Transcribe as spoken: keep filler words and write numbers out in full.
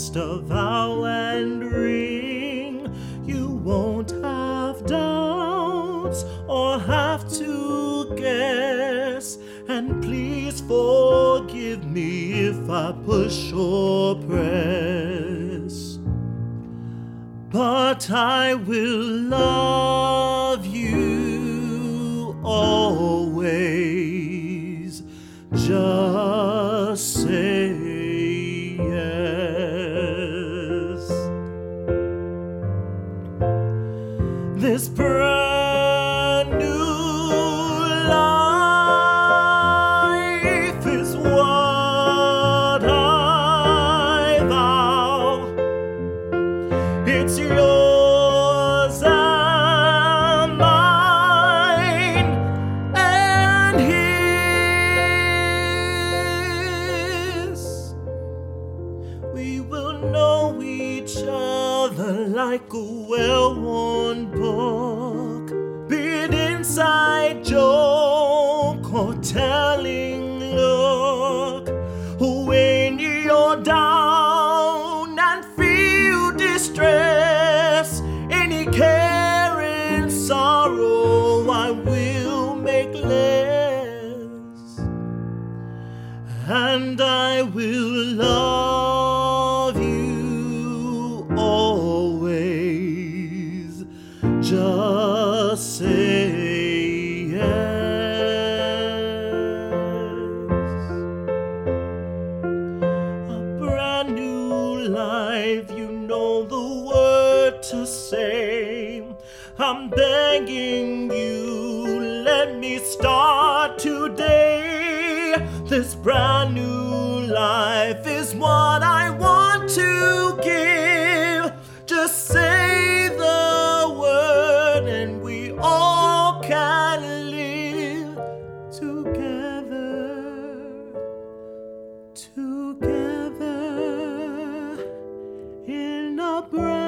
just a vow and ring. You won't have doubts or have to guess. And please forgive me if I push or press. But I will love you always. Just say yes. This brand new life is what I vow. It's yours and mine and his. We will know each other like a well-worn book, be it inside joke or telling look. When you're down and feel distress, any care and sorrow I will make less, and I will love you always. Just say life, you know the word to say. I'm begging you, let me start today. This brand new life is what I want to give. Just say the word and we all can live together, together. In a brand